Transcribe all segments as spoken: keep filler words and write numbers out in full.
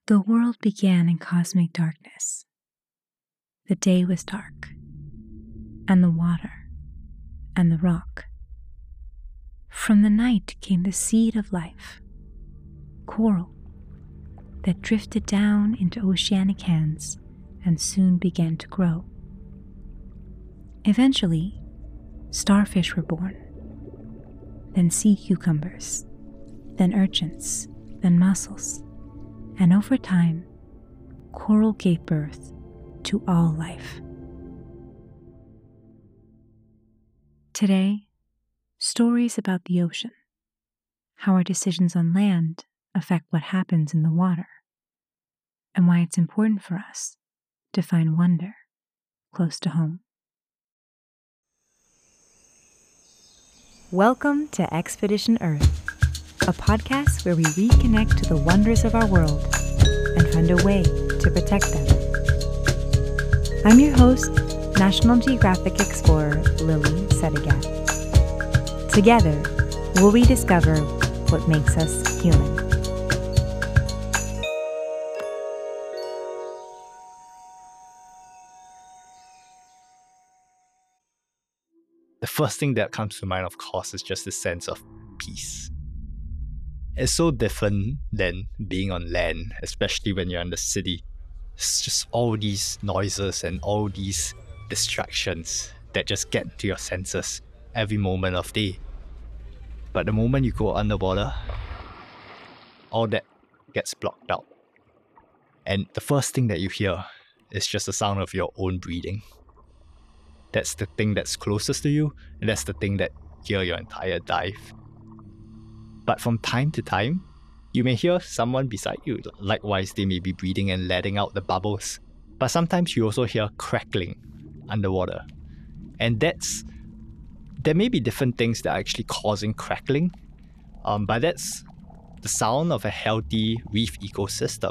The world began in cosmic darkness. The day was dark, and the water, and the rock. From the night came the seed of life, coral, that drifted down into oceanic hands and soon began to grow. Eventually, starfish were born, then sea cucumbers, then urchins, then mussels, and over time, coral gave birth to all life. Today, stories about the ocean, how our decisions on land affect what happens in the water, and why it's important for us to find wonder close to home. Welcome to Expedition Earth, a podcast where we reconnect to the wonders of our world and find a way to protect them. I'm your host, National Geographic explorer Lily Sedigat. Together, we'll rediscover what makes us human. The first thing that comes to mind, of course, is just the sense of peace. It's so different than being on land, especially when you're in the city. It's just all these noises and all these distractions that just get to your senses every moment of day. But the moment you go underwater, all that gets blocked out. And the first thing that you hear is just the sound of your own breathing. That's the thing that's closest to you, and that's the thing that you hear your entire dive. But from time to time, you may hear someone beside you. Likewise, they may be breathing and letting out the bubbles. But sometimes you also hear crackling underwater. And that's there may be different things that are actually causing crackling, um, but that's the sound of a healthy reef ecosystem.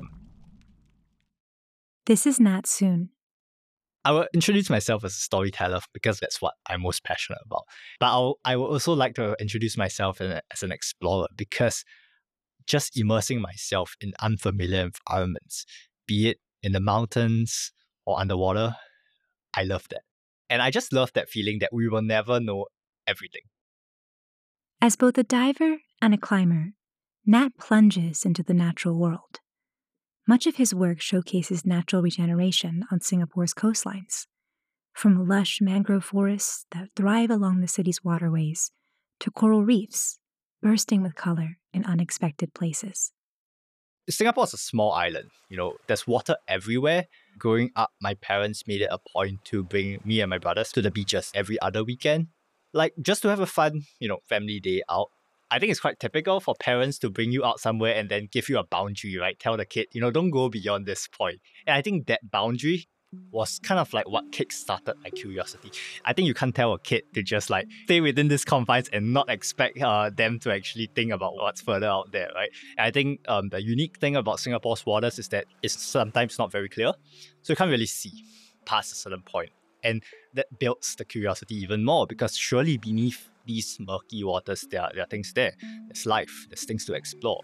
This is Nat Soon. I will introduce myself as a storyteller because that's what I'm most passionate about. But I'll, I would also like to introduce myself as an explorer because just immersing myself in unfamiliar environments, be it in the mountains or underwater, I love that. And I just love that feeling that we will never know everything. As both a diver and a climber, Nat plunges into the natural world. Much of his work showcases natural regeneration on Singapore's coastlines, from lush mangrove forests that thrive along the city's waterways to coral reefs bursting with color in unexpected places. Singapore is a small island. You know, there's water everywhere. Growing up, my parents made it a point to bring me and my brothers to the beaches every other weekend. Like, just to have a fun, you know, family day out. I think it's quite typical for parents to bring you out somewhere and then give you a boundary, right? Tell the kid, you know, don't go beyond this point. And I think that boundary was kind of like what kick-started my curiosity. I think you can't tell a kid to just like stay within these confines and not expect uh, them to actually think about what's further out there, right? And I think um, the unique thing about Singapore's waters is that it's sometimes not very clear. So you can't really see past a certain point. And that builds the curiosity even more because surely beneath these murky waters, there are, there are things there. There's life, there's things to explore.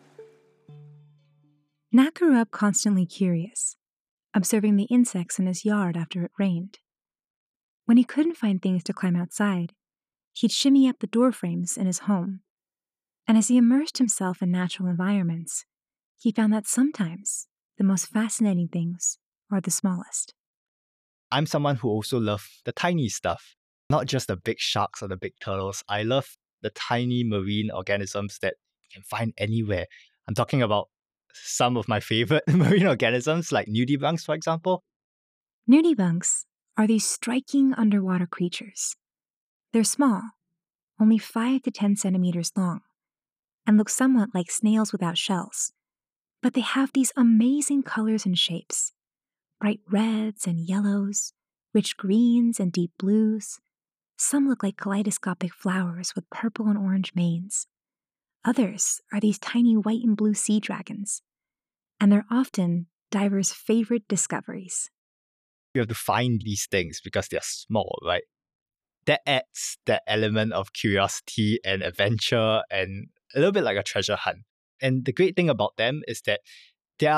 Nat grew up constantly curious, observing the insects in his yard after it rained. When he couldn't find things to climb outside, he'd shimmy up the door frames in his home. And as he immersed himself in natural environments, he found that sometimes the most fascinating things are the smallest. I'm someone who also loves the tiny stuff, not just the big sharks or the big turtles. I love the tiny marine organisms that you can find anywhere. I'm talking about some of my favorite marine organisms like nudibranchs, for example. Nudibranchs are these striking underwater creatures. They're small, only five to ten centimeters long, and look somewhat like snails without shells. But they have these amazing colors and shapes. Bright reds and yellows, rich greens and deep blues. Some look like kaleidoscopic flowers with purple and orange manes. Others are these tiny white and blue sea dragons, and they're often divers' favorite discoveries. You have to find these things because they're small, right? That adds that element of curiosity and adventure and a little bit like a treasure hunt. And the great thing about them is that they are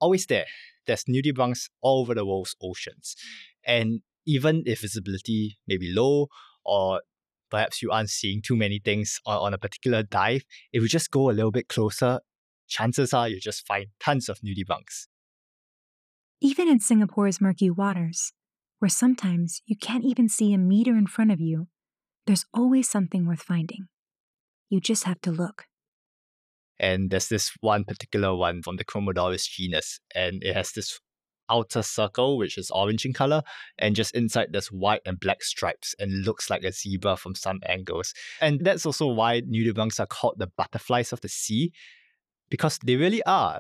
always there. There's nudibranchs all over the world's oceans. And even if visibility may be low, or perhaps you aren't seeing too many things on, on a particular dive, if you just go a little bit closer, chances are you just find tons of nudibranchs. Even in Singapore's murky waters, where sometimes you can't even see a meter in front of you, there's always something worth finding. You just have to look. And there's this one particular one from the Chromodoris genus, and it has this outer circle which is orange in color, and just inside there's white and black stripes and looks like a zebra from some angles. And that's also why nudibranchs are called the butterflies of the sea, because they really are.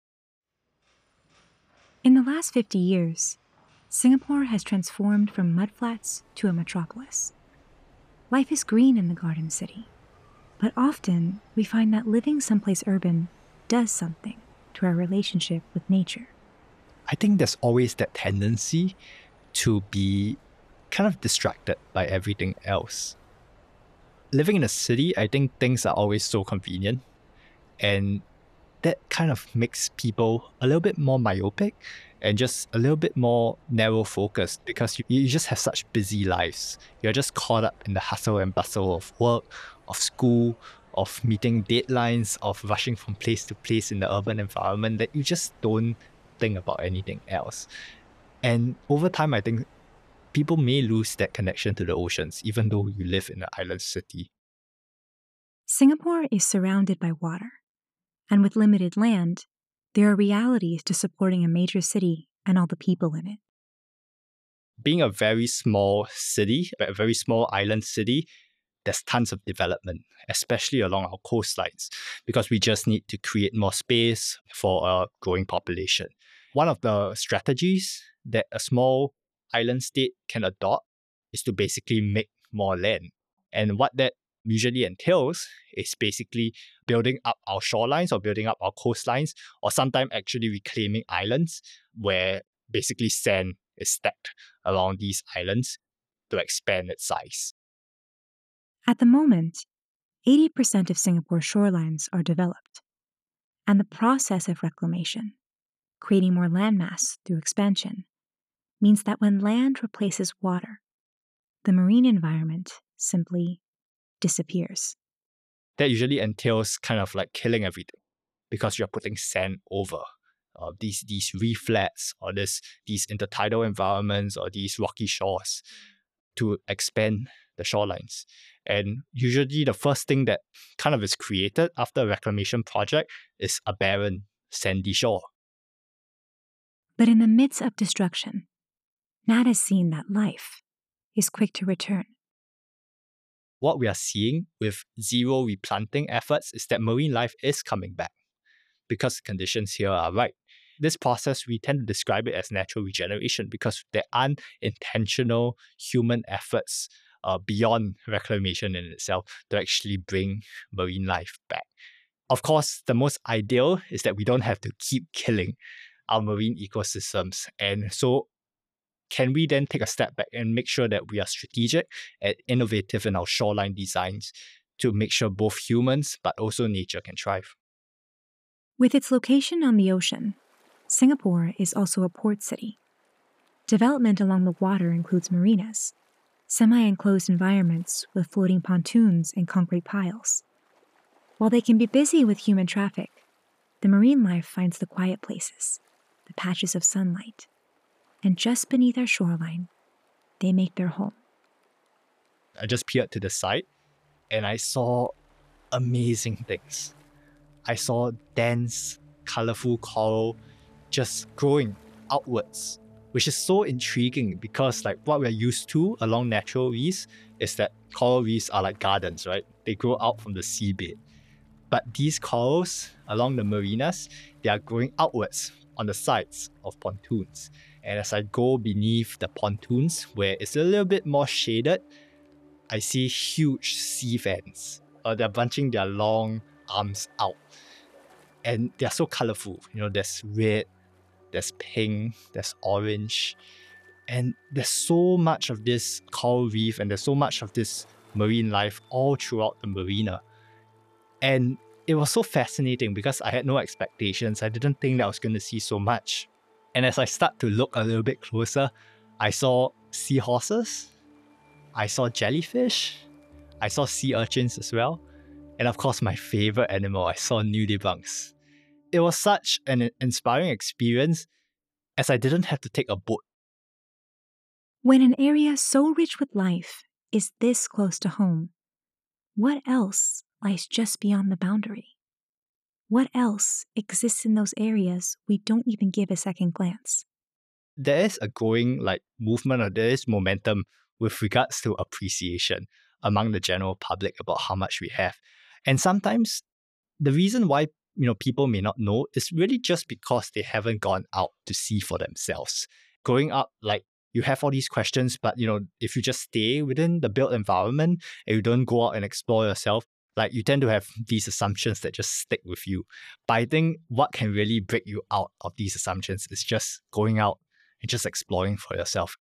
In the last fifty years, Singapore has transformed from mudflats to a metropolis. Life is green in the Garden City, but often we find that living someplace urban does something to our relationship with nature. I think there's always that tendency to be kind of distracted by everything else. Living in a city, I think things are always so convenient, and that kind of makes people a little bit more myopic and just a little bit more narrow focused, because you, you just have such busy lives. You're just caught up in the hustle and bustle of work, of school, of meeting deadlines, of rushing from place to place in the urban environment, that you just don't think about anything else. And over time, I think people may lose that connection to the oceans, even though you live in an island city. Singapore is surrounded by water, and with limited land, there are realities to supporting a major city and all the people in it. Being a very small city, a very small island city, there's tons of development, especially along our coastlines, because we just need to create more space for a growing population. One of the strategies that a small island state can adopt is to basically make more land. And what that usually entails is basically building up our shorelines or building up our coastlines, or sometimes actually reclaiming islands where basically sand is stacked around these islands to expand its size. At the moment, eighty percent of Singapore's shorelines are developed, and the process of reclamation, creating more landmass through expansion, means that when land replaces water, the marine environment simply disappears. That usually entails kind of like killing everything, because you're putting sand over uh, these these reef flats or this these intertidal environments or these rocky shores to expand the shorelines. And usually the first thing that kind of is created after a reclamation project is a barren, sandy shore. But in the midst of destruction, Nat has seen that life is quick to return. What we are seeing with zero replanting efforts is that marine life is coming back, because the conditions here are right. This process, we tend to describe it as natural regeneration, because there aren't intentional human efforts uh, beyond reclamation in itself to actually bring marine life back. Of course, the most ideal is that we don't have to keep killing our marine ecosystems. And so can we then take a step back and make sure that we are strategic and innovative in our shoreline designs to make sure both humans but also nature can thrive? With its location on the ocean, Singapore is also a port city. Development along the water includes marinas, semi-enclosed environments with floating pontoons and concrete piles. While they can be busy with human traffic, the marine life finds the quiet places, the patches of sunlight, and just beneath our shoreline, they make their home. I just peered to the side and I saw amazing things. I saw dense, colorful coral just growing outwards, which is so intriguing, because like what we're used to along natural reefs is that coral reefs are like gardens, right? They grow out from the seabed. But these corals along the marinas, they are growing outwards on the sides of pontoons. And as I go beneath the pontoons, where it's a little bit more shaded, I see huge sea fans. Uh, they're bunching their long arms out. And they're so colorful. You know, there's red, there's pink, there's orange. And there's so much of this coral reef and there's so much of this marine life all throughout the marina. And it was so fascinating because I had no expectations. I didn't think that I was going to see so much. And as I start to look a little bit closer, I saw seahorses, I saw jellyfish, I saw sea urchins as well, and of course my favorite animal, I saw nudibranchs. It was such an inspiring experience as I didn't have to take a boat. When an area so rich with life is this close to home, what else lies just beyond the boundary? What else exists in those areas we don't even give a second glance? There is a growing like movement, or there is momentum with regards to appreciation among the general public about how much we have. And sometimes the reason why you know people may not know is really just because they haven't gone out to see for themselves. Growing up, like you have all these questions, but you know, if you just stay within the built environment and you don't go out and explore yourself, like you tend to have these assumptions that just stick with you. But I think what can really break you out of these assumptions is just going out and just exploring for yourself.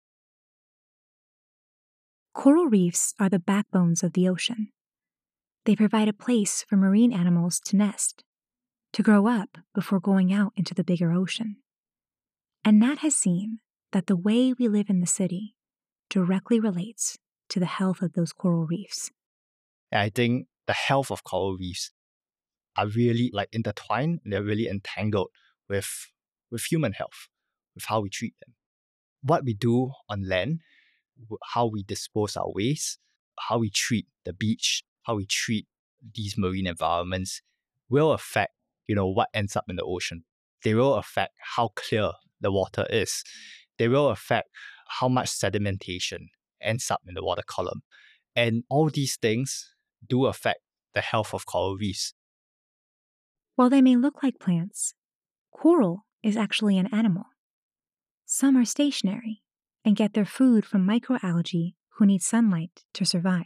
Coral reefs are the backbones of the ocean. They provide a place for marine animals to nest, to grow up before going out into the bigger ocean. And Nat has seen that the way we live in the city directly relates to the health of those coral reefs. And I think the health of coral reefs are really like intertwined, and they're really entangled with, with human health, with how we treat them. What we do on land, how we dispose our waste, how we treat the beach, how we treat these marine environments will affect, you know, what ends up in the ocean. They will affect how clear the water is. They will affect how much sedimentation ends up in the water column. And all these things do affect the health of coral reefs. While they may look like plants, coral is actually an animal. Some are stationary and get their food from microalgae who need sunlight to survive.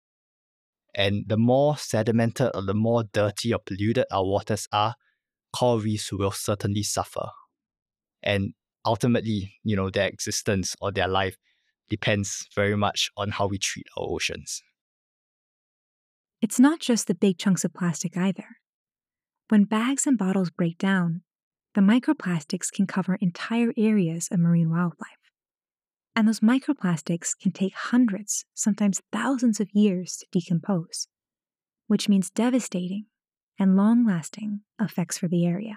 And the more sedimented or the more dirty or polluted our waters are, coral reefs will certainly suffer. And ultimately, you know, their existence or their life depends very much on how we treat our oceans. It's not just the big chunks of plastic either. When bags and bottles break down, the microplastics can cover entire areas of marine wildlife. And those microplastics can take hundreds, sometimes thousands of years to decompose, which means devastating and long-lasting effects for the area.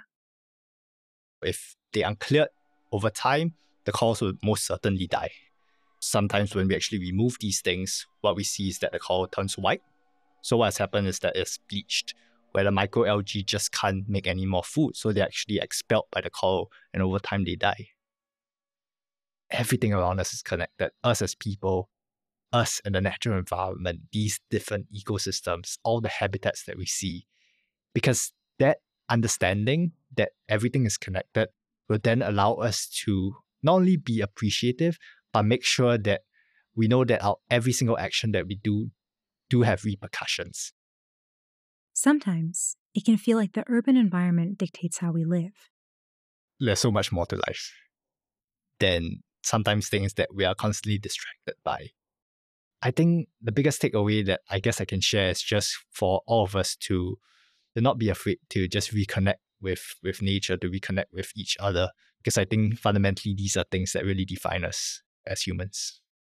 If they are uncleared over time, the corals will most certainly die. Sometimes when we actually remove these things, what we see is that the coral turns white. So what has happened is that it's bleached, where the microalgae just can't make any more food, so they're actually expelled by the coral, and over time they die. Everything around us is connected. Us as people, us and the natural environment, these different ecosystems, all the habitats that we see. Because that understanding that everything is connected will then allow us to not only be appreciative, but make sure that we know that our every single action that we do do have repercussions. Sometimes it can feel like the urban environment dictates how we live. There's so much more to life than sometimes things that we are constantly distracted by. I think the biggest takeaway that I guess I can share is just for all of us to, to not be afraid to just reconnect with, with nature, to reconnect with each other. Because I think fundamentally these are things that really define us as humans.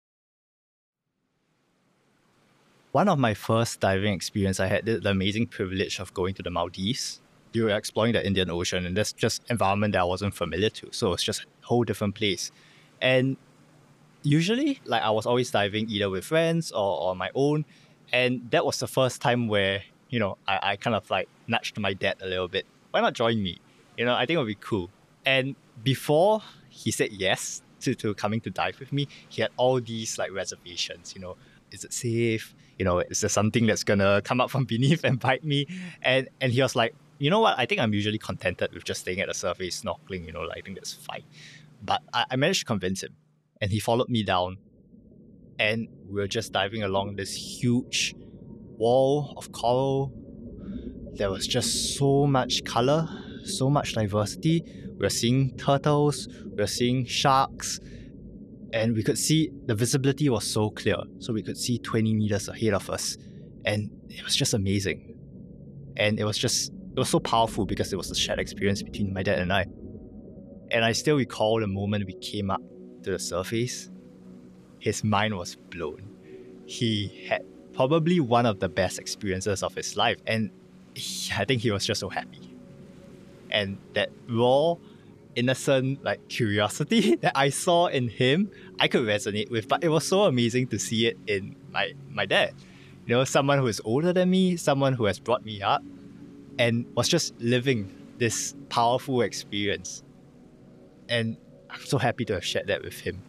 One of my first diving experience, I had the amazing privilege of going to the Maldives. We were exploring the Indian Ocean, and that's just environment that I wasn't familiar to. So it's just a whole different place. And usually, like I was always diving either with friends or on my own. And that was the first time where, you know, I, I kind of like nudged my dad a little bit. Why not join me? You know, I think it would be cool. And before he said yes to, to coming to dive with me, he had all these like reservations, you know, is it safe? You know, is there something that's gonna come up from beneath and bite me? And and he was like, you know what, I think I'm usually contented with just staying at the surface, snorkeling, you know, like, I think that's fine. But I, I managed to convince him. And he followed me down. And we were just diving along this huge wall of coral. There was just so much color, so much diversity. We were seeing turtles, we were seeing sharks. And we could see the visibility was so clear. So we could see twenty meters ahead of us. And it was just amazing. And it was just, it was so powerful because it was a shared experience between my dad and I. And I still recall the moment we came up to the surface. His mind was blown. He had probably one of the best experiences of his life. And he, I think he was just so happy. And that raw, innocent like curiosity that I saw in him, I could resonate with. But it was so amazing to see it in my, my dad. You know, someone who is older than me, someone who has brought me up, and was just living this powerful experience. And I'm so happy to have shared that with him.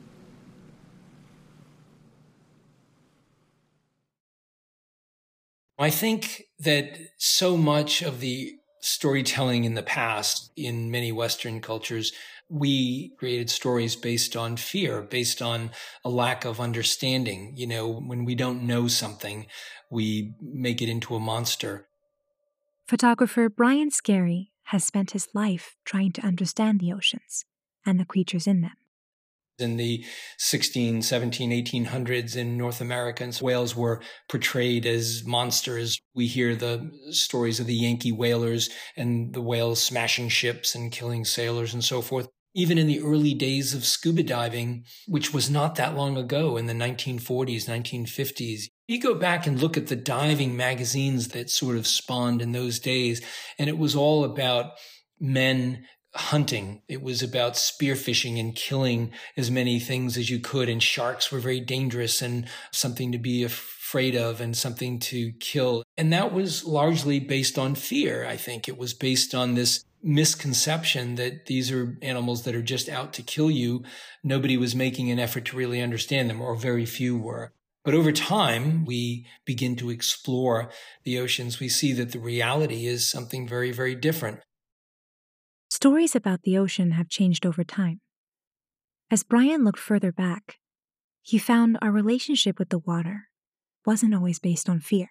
I think that so much of the storytelling in the past, in many Western cultures, we created stories based on fear, based on a lack of understanding. You know, when we don't know something, we make it into a monster. Photographer Brian Scarry has spent his life trying to understand the oceans and the creatures in them. In the sixteen, seventeen, eighteen hundreds in North America, whales were portrayed as monsters. We hear the stories of the Yankee whalers and the whales smashing ships and killing sailors and so forth. Even in the early days of scuba diving, which was not that long ago in the nineteen forties, nineteen fifties, you go back and look at the diving magazines that sort of spawned in those days, and it was all about men hunting. It was about spearfishing and killing as many things as you could. And sharks were very dangerous and something to be afraid of and something to kill. And that was largely based on fear. I think it was based on this misconception that these are animals that are just out to kill you. Nobody was making an effort to really understand them, or very few were. But over time, we begin to explore the oceans. We see that the reality is something very, very different. Stories about the ocean have changed over time. As Brian looked further back, he found our relationship with the water wasn't always based on fear.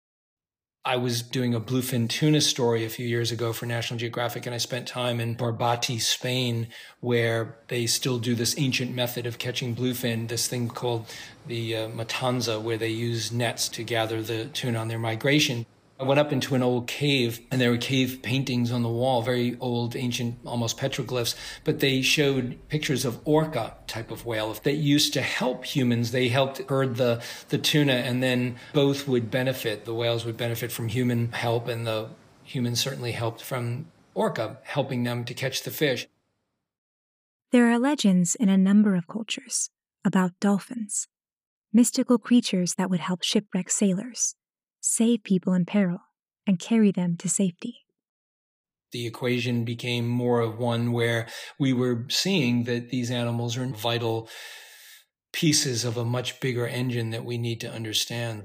I was doing a bluefin tuna story a few years ago for National Geographic, and I spent time in Barbate, Spain, where they still do this ancient method of catching bluefin, this thing called the uh, matanza, where they use nets to gather the tuna on their migration. I went up into an old cave, and there were cave paintings on the wall, very old, ancient, almost petroglyphs, but they showed pictures of orca type of whale that used to help humans. They helped herd the, the tuna, and then both would benefit. The whales would benefit from human help, and the humans certainly helped from orca, helping them to catch the fish. There are legends in a number of cultures about dolphins, mystical creatures that would help shipwrecked sailors, save people in peril, and carry them to safety. The equation became more of one where we were seeing that these animals are vital pieces of a much bigger engine that we need to understand.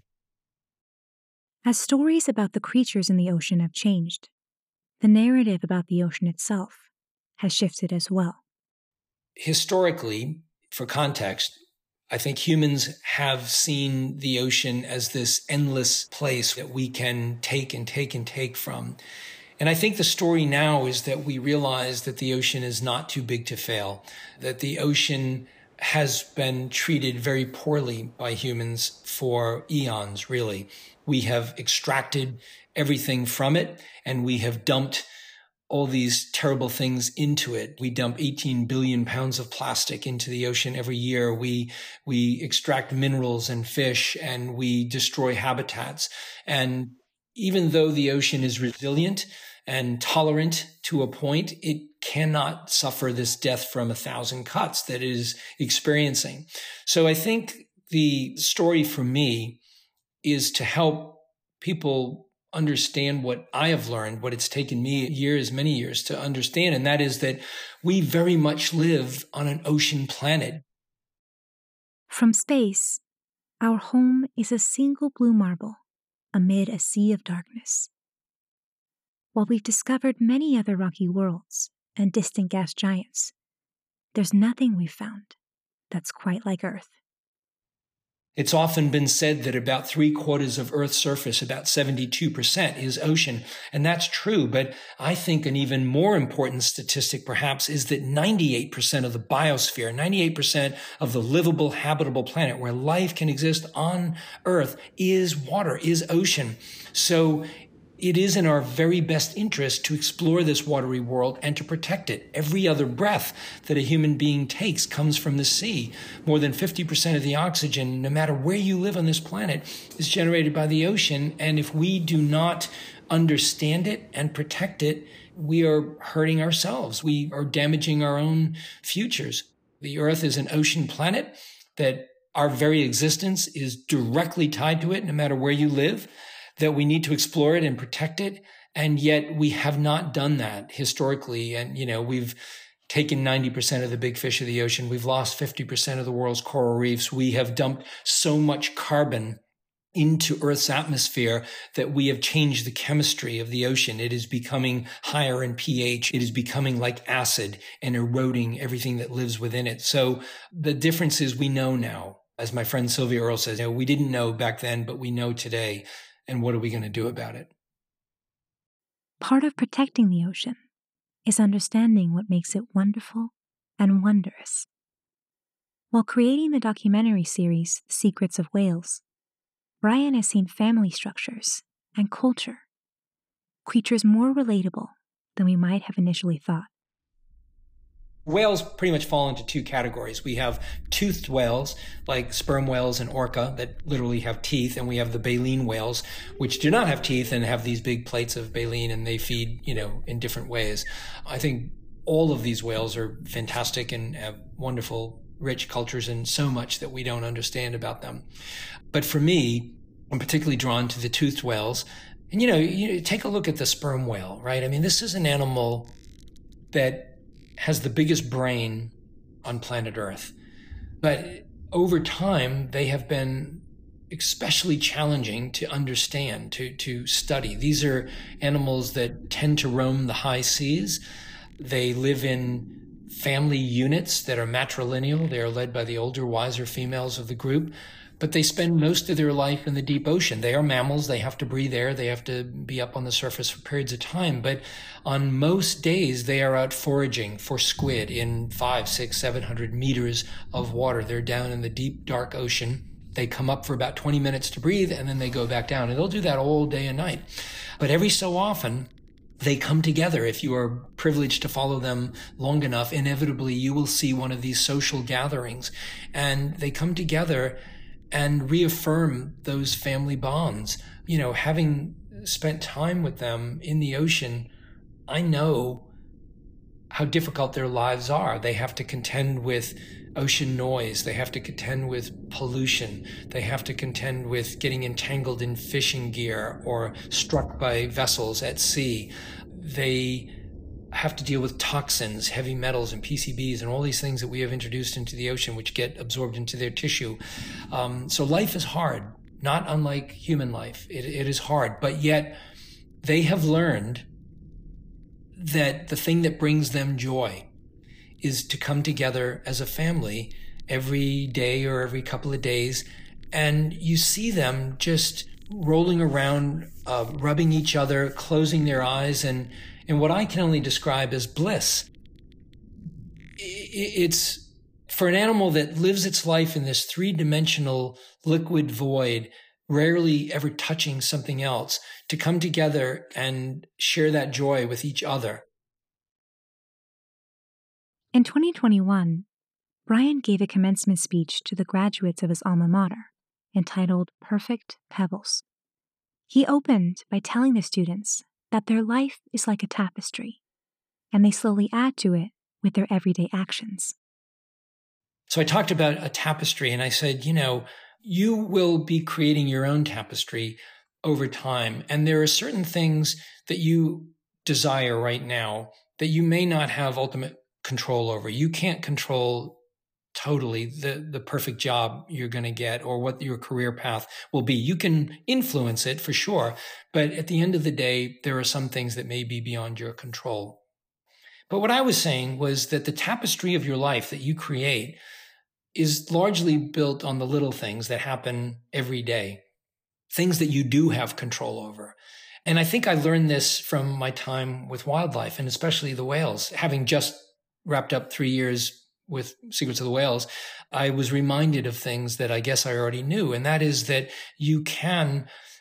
As stories about the creatures in the ocean have changed, the narrative about the ocean itself has shifted as well. Historically, for context, I think humans have seen the ocean as this endless place that we can take and take and take from. And I think the story now is that we realize that the ocean is not too big to fail, that the ocean has been treated very poorly by humans for eons, really. We have extracted everything from it, and we have dumped all these terrible things into it. We dump eighteen billion pounds of plastic into the ocean every year. We, we extract minerals and fish, and we destroy habitats. And even though the ocean is resilient and tolerant to a point, it cannot suffer this death from a thousand cuts that it is experiencing. So I think the story for me is to help people understand what I have learned, what it's taken me years, many years to understand, and that is that we very much live on an ocean planet. From space, our home is a single blue marble amid a sea of darkness. While we've discovered many other rocky worlds and distant gas giants, there's nothing we've found that's quite like Earth. It's often been said that about three quarters of Earth's surface, about seventy-two percent, is ocean. And that's true. But I think an even more important statistic, perhaps, is that ninety-eight percent of the biosphere, ninety-eight percent of the livable, habitable planet where life can exist on Earth is water, is ocean. So It is in our very best interest to explore this watery world and to protect it. Every other breath that a human being takes comes from the sea. More than fifty percent of the oxygen, no matter where you live on this planet, is generated by the ocean. And if we do not understand it and protect it, we are hurting ourselves. We are damaging our own futures. The Earth is an ocean planet that our very existence is directly tied to it, no matter where you live, that we need to explore it and protect it. And yet we have not done that historically. And, you know, we've taken ninety percent of the big fish of the ocean. We've lost fifty percent of the world's coral reefs. We have dumped so much carbon into Earth's atmosphere that we have changed the chemistry of the ocean. It is becoming higher in pH. It is becoming like acid and eroding everything that lives within it. So the difference is we know now, as my friend Sylvia Earle says, you know, we didn't know back then, but we know today. And what are we going to do about it? Part of protecting the ocean is understanding what makes it wonderful and wondrous. While creating the documentary series, The Secrets of Whales, Brian has seen family structures and culture, creatures more relatable than we might have initially thought. Whales pretty much fall into two categories. We have toothed whales, like sperm whales and orca, that literally have teeth, and we have the baleen whales, which do not have teeth and have these big plates of baleen, and they feed, you know, in different ways. I think all of these whales are fantastic and have wonderful, rich cultures and so much that we don't understand about them. But for me, I'm particularly drawn to the toothed whales. And, you know, you take a look at the sperm whale, right? I mean, this is an animal that has the biggest brain on planet Earth. But over time, they have been especially challenging to understand, to, to study. These are animals that tend to roam the high seas. They live in family units that are matrilineal. They are led by the older, wiser females of the group. But they spend most of their life in the deep ocean. They are mammals. They have to breathe air. They have to be up on the surface for periods of time. But on most days, they are out foraging for squid in five, six, seven hundred meters of water. They're down in the deep, dark ocean. They come up for about twenty minutes to breathe, and then they go back down. And they'll do that all day and night. But every so often, they come together. If you are privileged to follow them long enough, inevitably, you will see one of these social gatherings. And they come together and reaffirm those family bonds. You know, having spent time with them in the ocean, I know how difficult their lives are. They have to contend with ocean noise. They have to contend with pollution. They have to contend with getting entangled in fishing gear or struck by vessels at sea. They have to deal with toxins, heavy metals, and P C Bs, and all these things that we have introduced into the ocean, which get absorbed into their tissue. Um, so life is hard, not unlike human life. It, it is hard, but yet they have learned that the thing that brings them joy is to come together as a family every day or every couple of days. And you see them just rolling around, uh, rubbing each other, closing their eyes, and in what I can only describe as bliss. It's for an animal that lives its life in this three-dimensional liquid void, rarely ever touching something else, to come together and share that joy with each other. In twenty twenty-one, Brian gave a commencement speech to the graduates of his alma mater, entitled Perfect Pebbles. He opened by telling the students that their life is like a tapestry, and they slowly add to it with their everyday actions. So I talked about a tapestry, and I said, you know, you will be creating your own tapestry over time, and there are certain things that you desire right now that you may not have ultimate control over. You can't control totally the, the perfect job you're going to get or what your career path will be. You can influence it for sure, but at the end of the day, there are some things that may be beyond your control. But what I was saying was that the tapestry of your life that you create is largely built on the little things that happen every day, things that you do have control over. And I think I learned this from my time with wildlife, and especially the whales. Having just wrapped up three years with Secrets of the Whales, I was reminded of things that I guess I already knew, and that is that you can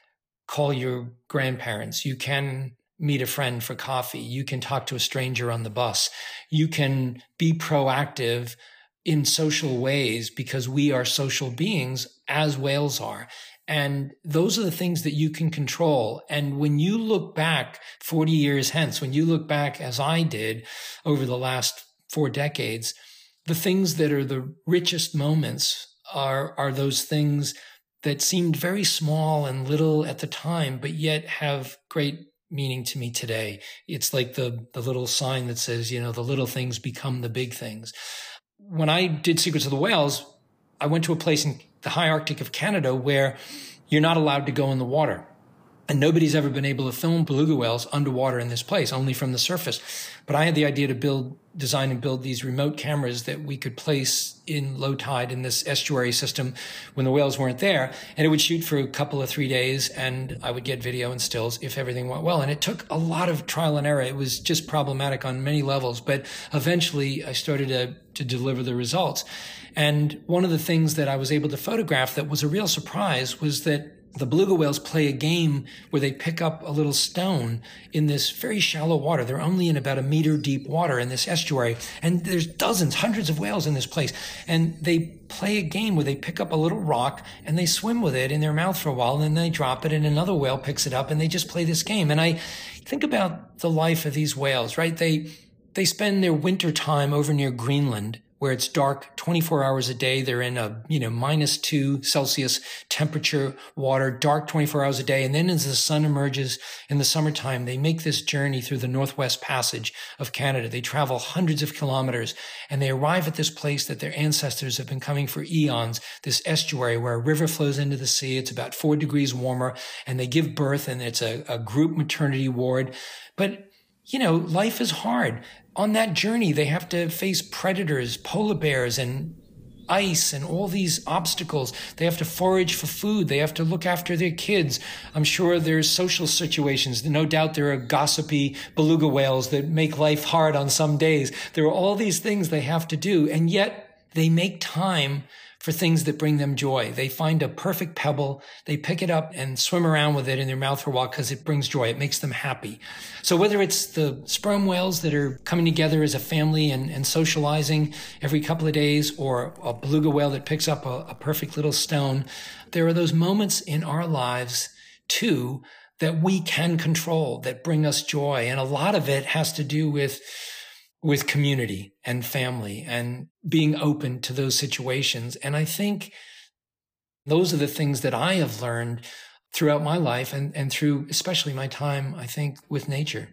call your grandparents. You can meet a friend for coffee. You can talk to a stranger on the bus. You can be proactive in social ways because we are social beings, as whales are. And those are the things that you can control. And when you look back forty years hence, when you look back as I did over the last four decades, the things that are the richest moments are, are those things that seemed very small and little at the time, but yet have great meaning to me today. It's like the, the little sign that says, you know, the little things become the big things. When I did Secrets of the Whales, I went to a place in the high Arctic of Canada where you're not allowed to go in the water. And nobody's ever been able to film beluga whales underwater in this place, only from the surface. But I had the idea to build, design and build these remote cameras that we could place in low tide in this estuary system when the whales weren't there. And it would shoot for a couple of three days and I would get video and stills if everything went well. And it took a lot of trial and error. It was just problematic on many levels. But eventually I started to, to deliver the results. And one of the things that I was able to photograph that was a real surprise was that the beluga whales play a game where they pick up a little stone in this very shallow water. They're only in about a meter deep water in this estuary. And there's dozens, hundreds of whales in this place. And they play a game where they pick up a little rock and they swim with it in their mouth for a while. And then they drop it and another whale picks it up and they just play this game. And I think about the life of these whales, right? They, they spend their winter time over near Greenland, where it's dark twenty-four hours a day. They're in a, you know, minus two Celsius temperature water, dark twenty-four hours a day. And then as the sun emerges in the summertime, they make this journey through the Northwest Passage of Canada. They travel hundreds of kilometers and they arrive at this place that their ancestors have been coming for eons, this estuary where a river flows into the sea. It's about four degrees warmer and they give birth and it's a, a group maternity ward. But you know, life is hard. On that journey, they have to face predators, polar bears, and ice, and all these obstacles. They have to forage for food. They have to look after their kids. I'm sure there's social situations. No doubt there are gossipy beluga whales that make life hard on some days. There are all these things they have to do, and yet they make time for things that bring them joy. They find a perfect pebble, they pick it up and swim around with it in their mouth for a while because it brings joy. It makes them happy. So whether it's the sperm whales that are coming together as a family and, and socializing every couple of days, or a beluga whale that picks up a, a perfect little stone, there are those moments in our lives too that we can control, that bring us joy. And a lot of it has to do with with community and family and being open to those situations. And I think those are the things that I have learned throughout my life and, and through especially my time, I think, with nature.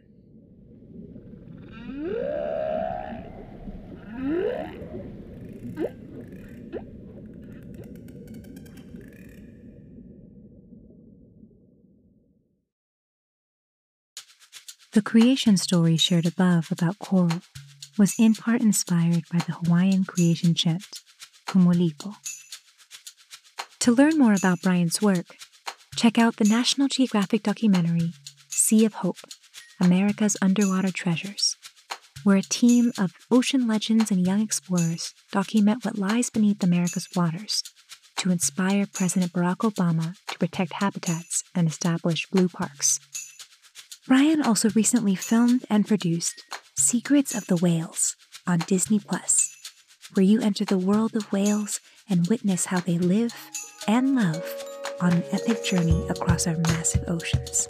The creation story shared above about coral was in part inspired by the Hawaiian creation chant, Kumulipo. To learn more about Brian's work, check out the National Geographic documentary, Sea of Hope, America's Underwater Treasures, where a team of ocean legends and young explorers document what lies beneath America's waters to inspire President Barack Obama to protect habitats and establish blue parks. Brian also recently filmed and produced Secrets of the Whales on Disney Plus, where you enter the world of whales and witness how they live and love on an epic journey across our massive oceans.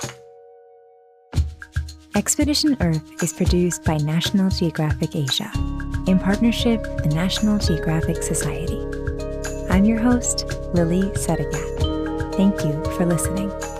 Expedition Earth is produced by National Geographic Asia, in partnership with the National Geographic Society. I'm your host, Lily Sedigat. Thank you for listening.